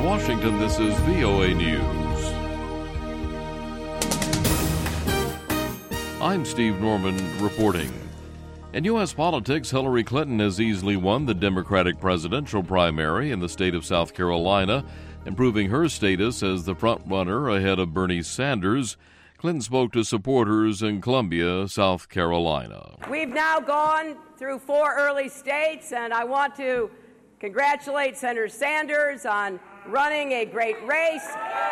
Washington, this is VOA News. I'm Steve Norman reporting. In U.S. politics, Hillary Clinton has easily won the Democratic presidential primary in the state of South Carolina, improving her status as the frontrunner ahead of Bernie Sanders. Clinton spoke to supporters in Columbia, South Carolina. We've now gone through 4 early states, and I want to congratulate Senator Sanders on running a great race.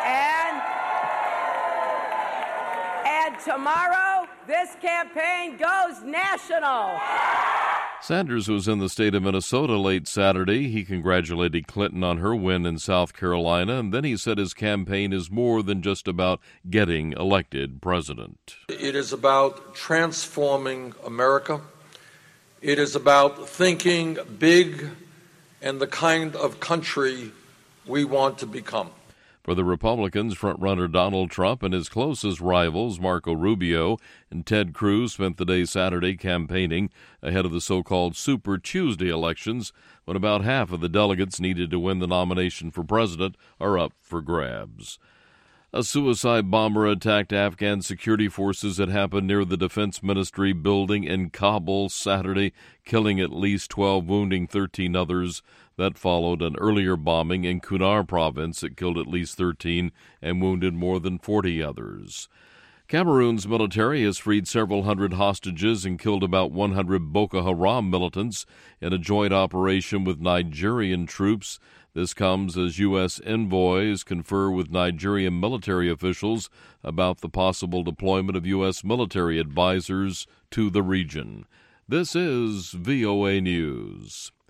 And tomorrow, this campaign goes national. Sanders was in the state of Minnesota late Saturday. He congratulated Clinton on her win in South Carolina, and then he said his campaign is more than just about getting elected president. It is about transforming America. It is about thinking big and the kind of country we want to become. For the Republicans, frontrunner Donald Trump and his closest rivals, Marco Rubio and Ted Cruz, spent the day Saturday campaigning ahead of the so-called Super Tuesday elections, when about half of the delegates needed to win the nomination for president are up for grabs. A suicide bomber attacked Afghan security forces that happened near the Defense Ministry building in Kabul Saturday, killing at least 12, wounding 13 others. That followed an earlier bombing in Kunar province that killed at least 13 and wounded more than 40 others. Cameroon's military has freed several hundred hostages and killed about 100 Boko Haram militants in a joint operation with Nigerian troops. This comes as U.S. envoys confer with Nigerian military officials about the possible deployment of U.S. military advisors to the region. This is VOA News.